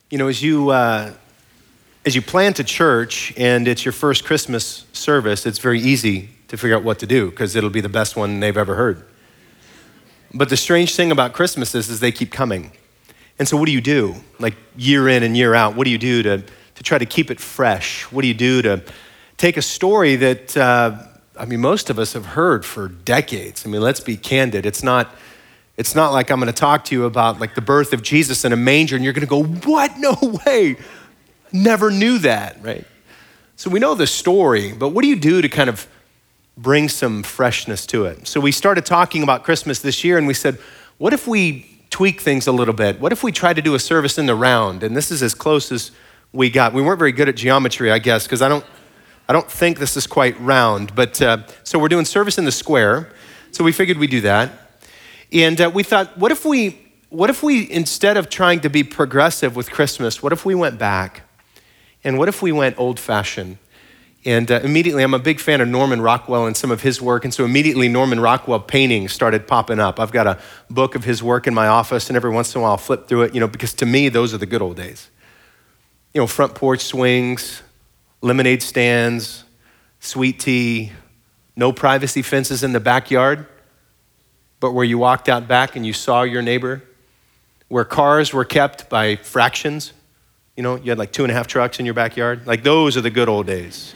You know, as you plant a church and it's your first Christmas service, it's very easy to figure out what to do because it'll be the best one they've ever heard. But the strange thing about Christmas is they keep coming. And so what do you do? Like year in and year out, what do you do to try to keep it fresh? What do you do to take a story that, most of us have heard for decades? I mean, let's be candid. It's not like I'm going to talk to you about like the birth of Jesus in a manger and you're going to go, what? No way. Never knew that, right? So we know the story, but what do you do to kind of bring some freshness to it? So we started talking about Christmas this year and we said, what if we tweak things a little bit? What if we try to do a service in the round? And this is as close as we got. We weren't very good at geometry, I guess, because I don't think this is quite round, but so we're doing service in the square. So we figured we'd do that. And we thought, what if we, instead of trying to be progressive with Christmas, what if we went back? And what if we went old-fashioned? And immediately, I'm a big fan of Norman Rockwell and some of his work, and so immediately Norman Rockwell paintings started popping up. I've got a book of his work in my office, and every once in a while I'll flip through it, because to me, those are the good old days. Front porch swings, lemonade stands, sweet tea, no privacy fences in the backyard, but where you walked out back and you saw your neighbor, where cars were kept by fractions. You had like 2.5 trucks in your backyard. Like those are the good old days.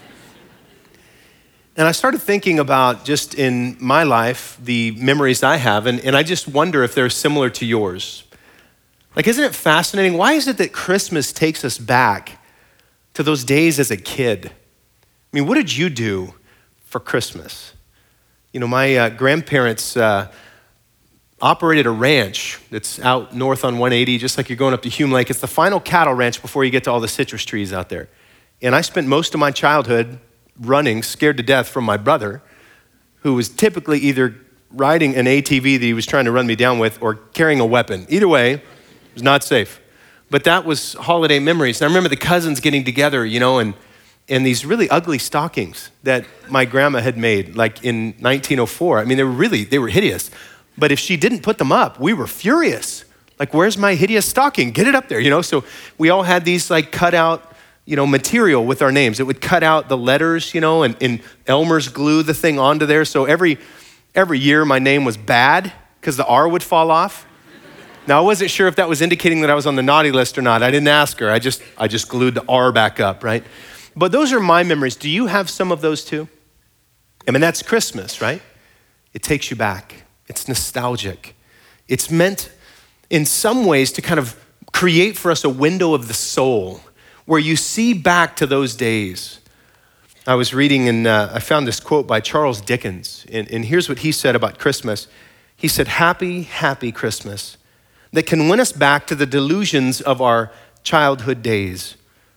And I started thinking about just in my life, the memories I have, and I just wonder if they're similar to yours. Like, isn't it fascinating? Why is it that Christmas takes us back to those days as a kid? I mean, what did you do for Christmas? My grandparents operated a ranch that's out north on 180, just like you're going up to Hume Lake. It's the final cattle ranch before you get to all the citrus trees out there. And I spent most of my childhood running, scared to death from my brother, who was typically either riding an ATV that he was trying to run me down with or carrying a weapon. Either way, it was not safe. But that was holiday memories. And I remember the cousins getting together, and these really ugly stockings that my grandma had made, like in 1904. I mean, they were hideous. But if she didn't put them up, we were furious. Like, where's my hideous stocking? Get it up there, So we all had these like cut out, material with our names. It would cut out the letters, and Elmer's glue the thing onto there. So every year my name was bad because the R would fall off. Now I wasn't sure if that was indicating that I was on the naughty list or not. I didn't ask her. I just glued the R back up, right? But those are my memories. Do you have some of those too? I mean, that's Christmas, right? It takes you back. It's nostalgic. It's meant in some ways to kind of create for us a window of the soul where you see back to those days. I was reading and I found this quote by Charles Dickens. And here's what he said about Christmas. He said, "Happy, happy Christmas that can win us back to the delusions of our childhood days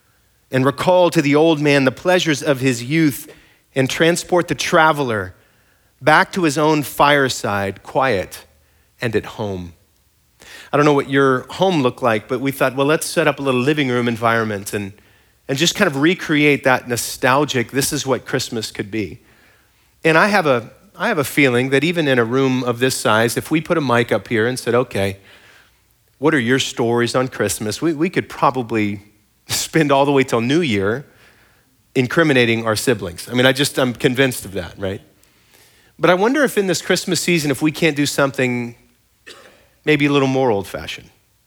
and recall to the old man the pleasures of his youth and transport the traveler back to his own fireside, quiet and at home." I don't know what your home looked like, but we thought, well, let's set up a little living room environment and just kind of recreate that nostalgic, this is what Christmas could be. And I have a feeling that even in a room of this size, if we put a mic up here and said, okay, what are your stories on Christmas? We could probably spend all the way till New Year incriminating our siblings. I mean, I'm convinced of that, right? But I wonder if in this Christmas season, if we can't do something maybe a little more old-fashioned.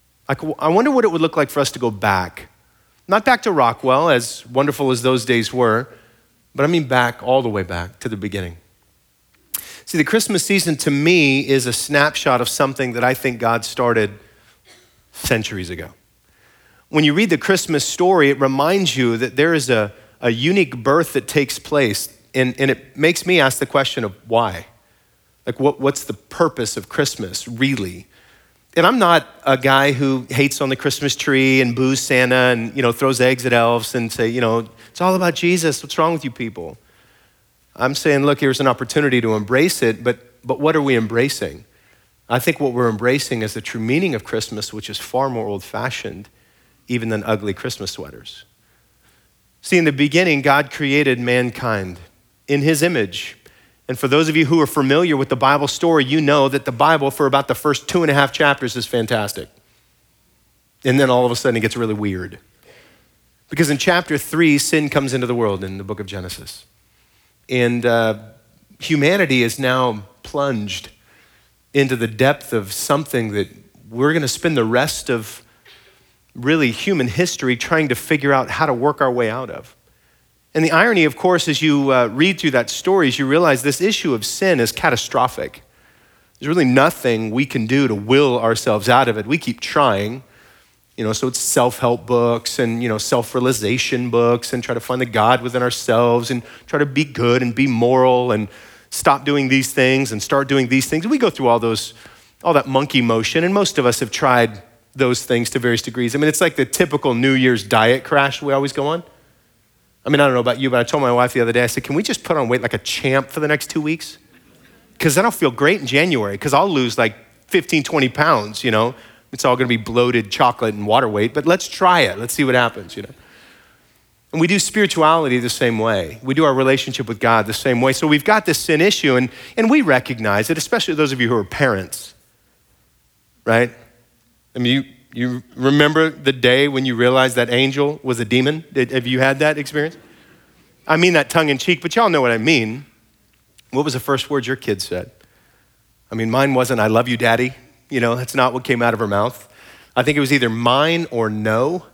I wonder what it would look like for us to go back. Not back to Rockwell, as wonderful as those days were, but I mean back, all the way back to the beginning. See, the Christmas season to me is a snapshot of something that I think God started centuries ago. When you read the Christmas story, it reminds you that there is a unique birth that takes place, and it makes me ask the question of why? Like, what's the purpose of Christmas, really? And I'm not a guy who hates on the Christmas tree and boos Santa and, throws eggs at elves and say, it's all about Jesus. What's wrong with you people? I'm saying, look, here's an opportunity to embrace it, but what are we embracing? I think what we're embracing is the true meaning of Christmas, which is far more old-fashioned even than ugly Christmas sweaters. See, in the beginning, God created mankind in his image. And for those of you who are familiar with the Bible story, you know that the Bible for about the first 2.5 chapters is fantastic. And then all of a sudden it gets really weird. Because in chapter 3, sin comes into the world in the book of Genesis. And humanity is now plunged into the depth of something that we're going to spend the rest of really human history trying to figure out how to work our way out of. And the irony, of course, as you read through that story, is you realize this issue of sin is catastrophic. There's really nothing we can do to will ourselves out of it. We keep trying, so it's self-help books and, self-realization books and try to find the God within ourselves and try to be good and be moral and stop doing these things and start doing these things. And we go through all that monkey motion, and most of us have tried those things to various degrees. I mean, it's like the typical New Year's diet crash we always go on. I mean, I don't know about you, but I told my wife the other day, I said, can we just put on weight like a champ for the next 2 weeks? Because then I'll feel great in January, because I'll lose like 15, 20 pounds, It's all gonna be bloated chocolate and water weight, but let's try it. Let's see what happens, And we do spirituality the same way. We do our relationship with God the same way. So we've got this sin issue, and we recognize it, especially those of you who are parents, right? I mean, you remember the day when you realized that angel was a demon? Have you had that experience? I mean that tongue in cheek, but y'all know what I mean. What was the first word your kid said? I mean, mine wasn't, I love you, Daddy. That's not what came out of her mouth. I think it was either mine or no,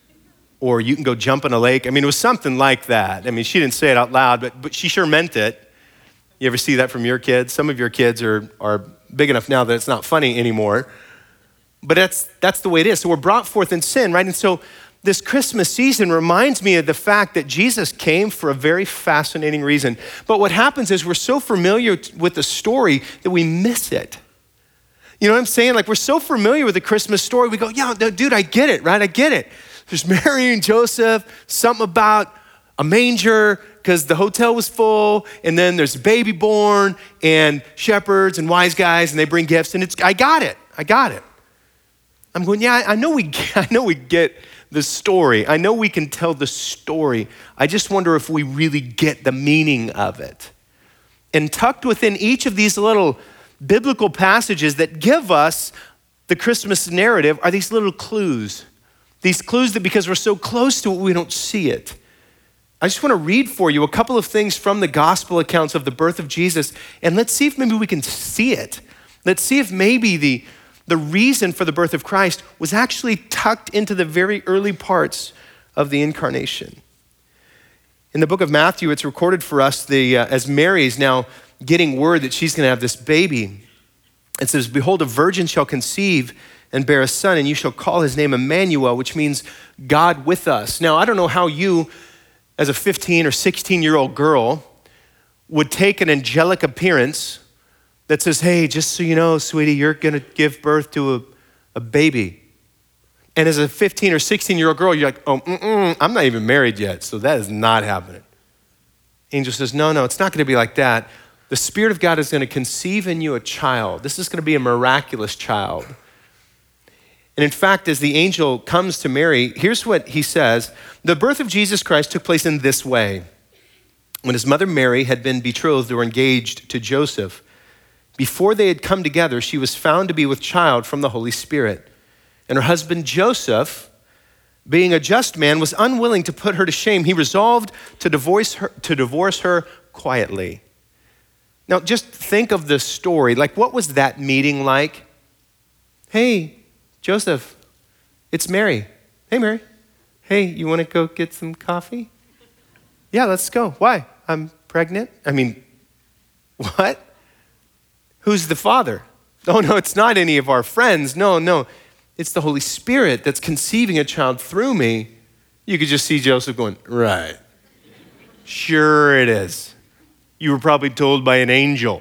or you can go jump in a lake. I mean, it was something like that. I mean, she didn't say it out loud, but she sure meant it. You ever see that from your kids? Some of your kids are big enough now that it's not funny anymore. But that's the way it is. So we're brought forth in sin, right? And so this Christmas season reminds me of the fact that Jesus came for a very fascinating reason. But what happens is we're so familiar with the story that we miss it. You know what I'm saying? Like, we're so familiar with the Christmas story, we go, yeah, dude, I get it, right? I get it. There's Mary and Joseph, something about a manger because the hotel was full, and then there's a baby born, and shepherds and wise guys, and they bring gifts, and I got it. I'm going, yeah, I know we get the story. I know we can tell the story. I just wonder if we really get the meaning of it. And tucked within each of these little biblical passages that give us the Christmas narrative are these little clues. These clues that because we're so close to it, we don't see it. I just want to read for you a couple of things from the gospel accounts of the birth of Jesus, and let's see if maybe we can see it. Let's see if maybe the reason for the birth of Christ was actually tucked into the very early parts of the incarnation. In the book of Matthew, it's recorded for us as Mary's now getting word that she's going to have this baby. It says, behold, a virgin shall conceive and bear a son, and you shall call his name Emmanuel, which means God with us. Now, I don't know how you, as a 15 or 16-year-old girl, would take an angelic appearance that says, hey, just so you know, sweetie, you're going to give birth to a baby. And as a 15 or 16-year-old girl, you're like, I'm not even married yet, so that is not happening. Angel says, no, it's not going to be like that. The Spirit of God is going to conceive in you a child. This is going to be a miraculous child. And in fact, as the angel comes to Mary, here's what he says. The birth of Jesus Christ took place in this way. When his mother Mary had been betrothed or engaged to Joseph, before they had come together, she was found to be with child from the Holy Spirit. And her husband Joseph, being a just man, was unwilling to put her to shame. He resolved to divorce her quietly. Now, just think of the story. Like, what was that meeting like? Hey, Joseph, it's Mary. Hey, Mary. Hey, you want to go get some coffee? Yeah, let's go. Why? I'm pregnant? I mean, what? Who's the father? Oh, no, it's not any of our friends. No. It's the Holy Spirit that's conceiving a child through me. You could just see Joseph going, right. Sure it is. You were probably told by an angel.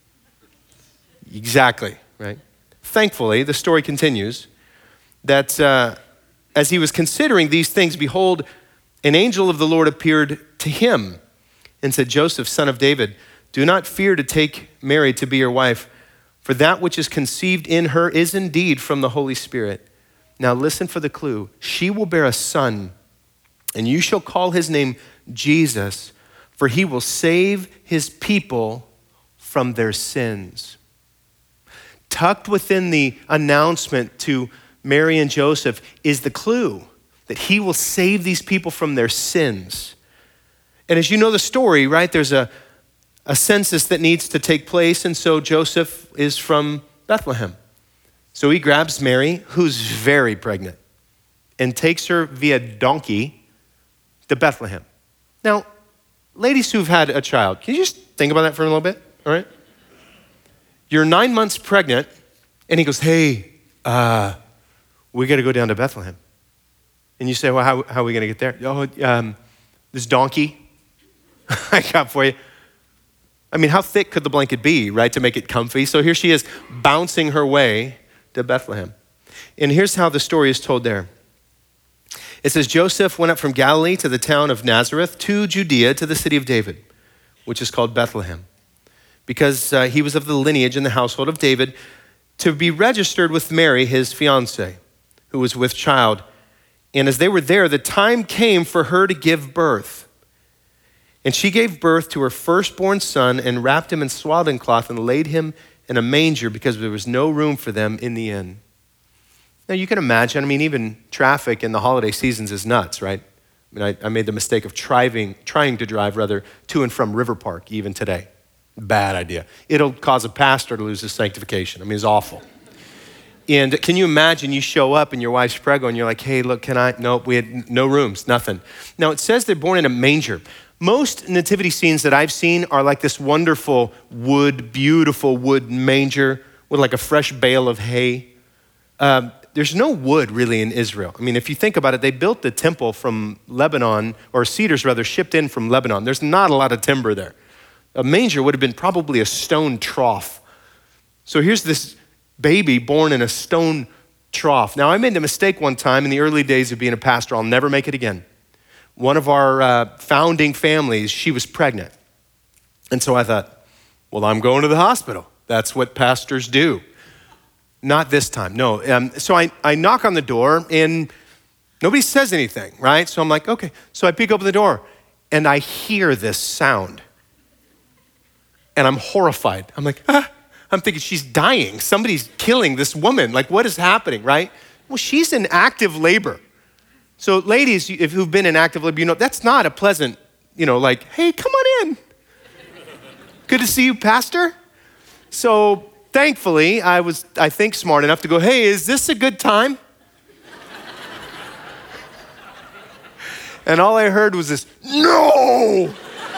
Exactly, right? Thankfully, the story continues that as he was considering these things, behold, an angel of the Lord appeared to him and said, Joseph, son of David, do not fear to take Mary to be your wife, for that which is conceived in her is indeed from the Holy Spirit. Now listen for the clue. She will bear a son, and you shall call his name Jesus, for he will save his people from their sins. Tucked within the announcement to Mary and Joseph is the clue that he will save these people from their sins. And as you know the story, right, there's a census that needs to take place, and so Joseph is from Bethlehem. So he grabs Mary, who's very pregnant, and takes her via donkey to Bethlehem. Now, ladies who've had a child, can you just think about that for a little bit, all right? You're 9 months pregnant, and he goes, hey, we got to go down to Bethlehem. And you say, well, how are we going to get there? Oh, this donkey I got for you. I mean, how thick could the blanket be, right, to make it comfy? So here she is bouncing her way to Bethlehem. And here's how the story is told there. It says, Joseph went up from Galilee to the town of Nazareth to Judea to the city of David, which is called Bethlehem, because he was of the lineage in the household of David, to be registered with Mary, his fiancée, who was with child. And as they were there, the time came for her to give birth. And she gave birth to her firstborn son and wrapped him in swaddling cloth and laid him in a manger because there was no room for them in the inn. Now you can imagine, even traffic in the holiday seasons is nuts, right? I made the mistake of trying to drive to and from River Park even today. Bad idea. It'll cause a pastor to lose his sanctification. It's awful. And can you imagine you show up and your wife's pregnant and you're like, hey, look, can I? Nope, we had no rooms, nothing. Now it says they're born in a manger. Most nativity scenes that I've seen are like this wonderful beautiful wood manger with like a fresh bale of hay. There's no wood really in Israel. If you think about it, they built the temple from Lebanon, or cedars rather, shipped in from Lebanon. There's not a lot of timber there. A manger would have been probably a stone trough. So here's this baby born in a stone trough. Now, I made the mistake one time in the early days of being a pastor. I'll never make it again. One of our founding families, she was pregnant. And so I thought, well, I'm going to the hospital. That's what pastors do. Not this time, no. So I knock on the door and nobody says anything, right? So I'm like, okay. So I peek open the door and I hear this sound. And I'm horrified. I'm like, I'm thinking she's dying. Somebody's killing this woman. Like, what is happening, right? Well, she's in active labor. So ladies, who've been in active labor, that's not a pleasant, like, hey, come on in. Good to see you, Pastor. So thankfully, I was, I think, smart enough to go, hey, is this a good time? And all I heard was this, no!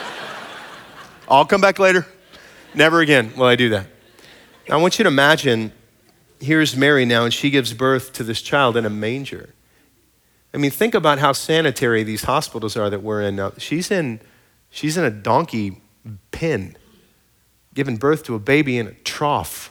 I'll come back later. Never again will I do that. Now, I want you to imagine, here's Mary now, and she gives birth to this child in a manger. Think about how sanitary these hospitals are that we're in now. She's in a donkey pen, giving birth to a baby in a trough.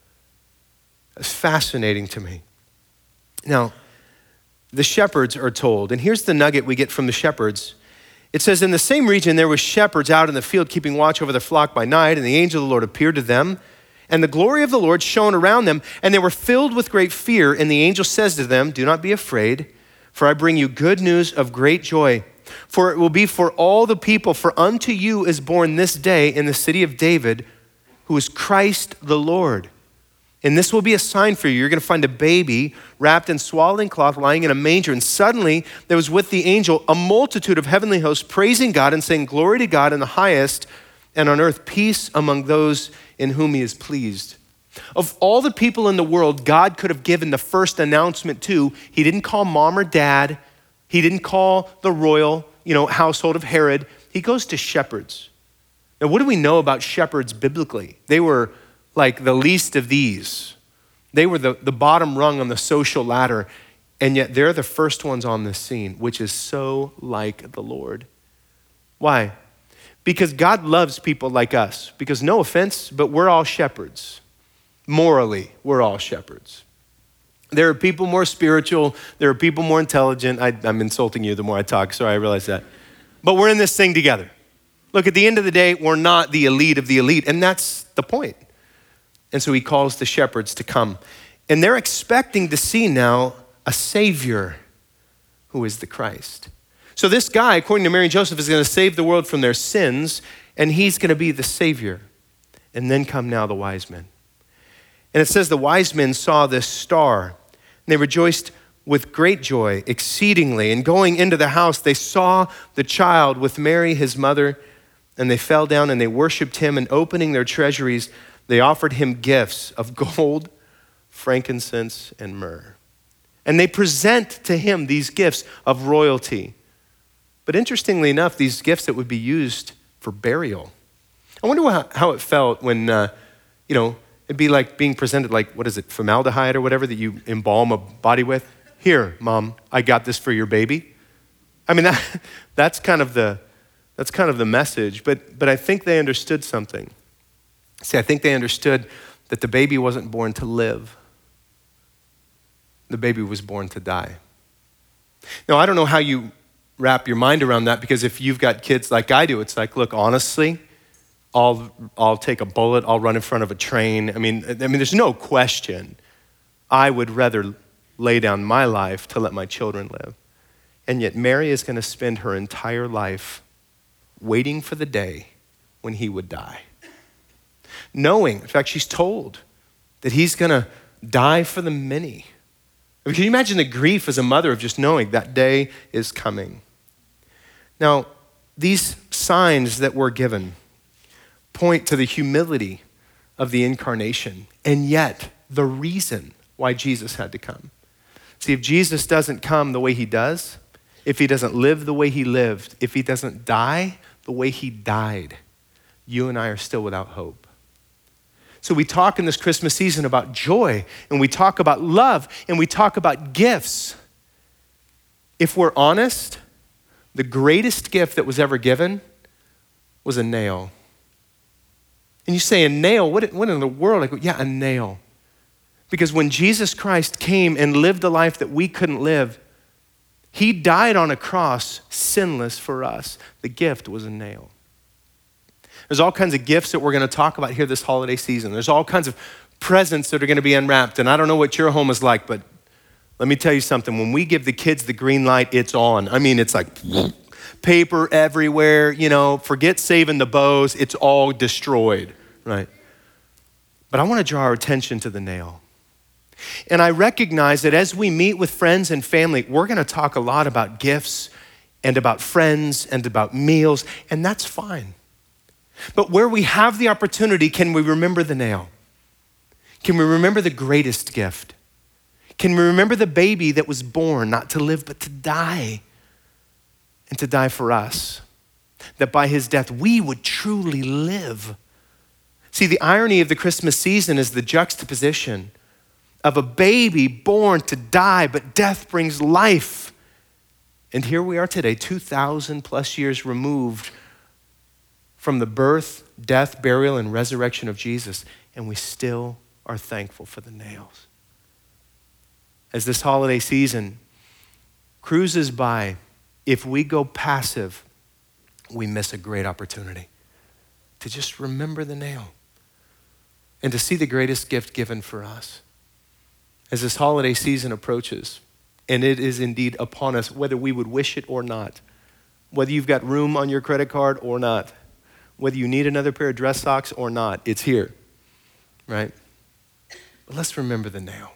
It's fascinating to me. Now, the shepherds are told, and here's the nugget we get from the shepherds. It says, in the same region there were shepherds out in the field keeping watch over their flock by night, and the angel of the Lord appeared to them, and the glory of the Lord shone around them, and they were filled with great fear. And the angel says to them, do not be afraid, for I bring you good news of great joy. For it will be for all the people, for unto you is born this day in the city of David, who is Christ the Lord. And this will be a sign for you. You're going to find a baby wrapped in swaddling cloth lying in a manger. And suddenly there was with the angel a multitude of heavenly hosts praising God and saying, glory to God in the highest, and on earth peace among those in whom he is pleased. Of all the people in the world God could have given the first announcement to, he didn't call mom or dad. He didn't call the royal, household of Herod. He goes to shepherds. Now, what do we know about shepherds biblically? They were like the least of these. They were the bottom rung on the social ladder, and yet they're the first ones on the scene, which is so like the Lord. Why? Because God loves people like us. Because no offense, but we're all shepherds. Morally, we're all shepherds. There are people more spiritual. There are people more intelligent. I'm insulting you the more I talk. Sorry, I realize that. But we're in this thing together. Look, at the end of the day, we're not the elite of the elite, and that's the point. And so he calls the shepherds to come. And they're expecting to see now a Savior who is the Christ. So this guy, according to Mary and Joseph, is going to save the world from their sins, and he's going to be the Savior. And then come now the wise men. And it says the wise men saw this star. they rejoiced with great joy exceedingly. And going into the house, they saw the child with Mary, his mother, and they fell down and they worshiped him. And opening their treasuries, they offered him gifts of gold, frankincense, and myrrh. And they present to him these gifts of royalty. But interestingly enough, these gifts that would be used for burial. I wonder how it felt when, it'd be like being presented like, what is it, formaldehyde or whatever that you embalm a body with? Here, Mom, I got this for your baby. I mean, that's kind of the message, but I think they understood something. See, I think they understood that the baby wasn't born to live. The baby was born to die. Now, I don't know how you wrap your mind around that, because if you've got kids like I do, it's like, look, honestly, I'll take a bullet, I'll run in front of a train. I mean, there's no question. I would rather lay down my life to let my children live. And yet Mary is going to spend her entire life waiting for the day when he would die. Knowing, in fact, she's told that he's going to die for the many. I mean, can you imagine the grief as a mother of just knowing that day is coming? Now, these signs that we're given point to the humility of the incarnation, and yet the reason why Jesus had to come. See, if Jesus doesn't come the way he does, if he doesn't live the way he lived, if he doesn't die the way he died, you and I are still without hope. So we talk in this Christmas season about joy, and we talk about love, and we talk about gifts. If we're honest, the greatest gift that was ever given was a nail. And you say, a nail? What in the world? I go, yeah, a nail. Because when Jesus Christ came and lived a life that we couldn't live, he died on a cross, sinless for us. The gift was a nail. There's all kinds of gifts that we're going to talk about here this holiday season. There's all kinds of presents that are going to be unwrapped. And I don't know what your home is like, but let me tell you something. When we give the kids the green light, it's on. I mean, it's like paper everywhere, forget saving the bows. It's all destroyed, right? But I want to draw our attention to the nail. And I recognize that as we meet with friends and family, we're going to talk a lot about gifts and about friends and about meals, and that's fine. But where we have the opportunity, can we remember the nail? Can we remember the greatest gift? Can we remember the baby that was born not to live but to die, and to die for us? That by his death we would truly live. See, the irony of the Christmas season is the juxtaposition of a baby born to die, but death brings life. And here we are today, 2,000 plus years removed from the birth, death, burial, and resurrection of Jesus, and we still are thankful for the nails. As this holiday season cruises by, if we go passive, we miss a great opportunity to just remember the nail and to see the greatest gift given for us. As this holiday season approaches, and it is indeed upon us, whether we would wish it or not, whether you've got room on your credit card or not, whether you need another pair of dress socks or not, it's here, right? But let's remember the nail.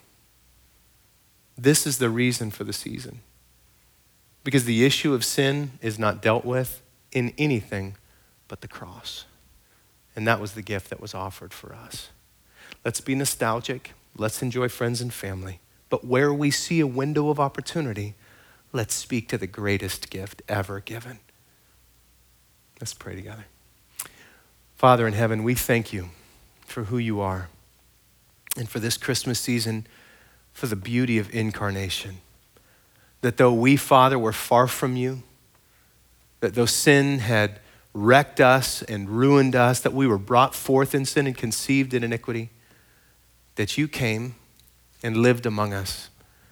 This is the reason for the season. Because the issue of sin is not dealt with in anything but the cross. And that was the gift that was offered for us. Let's be nostalgic. Let's enjoy friends and family. But where we see a window of opportunity, let's speak to the greatest gift ever given. Let's pray together. Father in heaven, we thank you for who you are and for this Christmas season, for the beauty of incarnation. That though we, Father, were far from you, that though sin had wrecked us and ruined us, that we were brought forth in sin and conceived in iniquity, that you came and lived among us,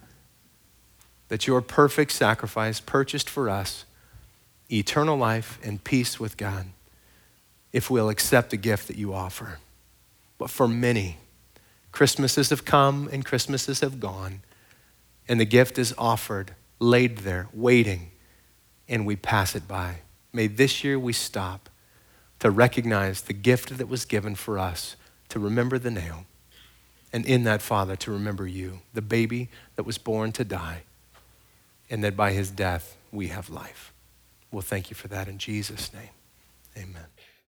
that your perfect sacrifice purchased for us eternal life and peace with God, if we'll accept the gift that you offer. But for many, Christmases have come and Christmases have gone, and the gift is offered, laid there, waiting, and we pass it by. May this year we stop to recognize the gift that was given for us, to remember the nail, And in that, Father, to remember you, the baby that was born to die, and that by his death we have life. We'll thank you for that in Jesus' name. Amen.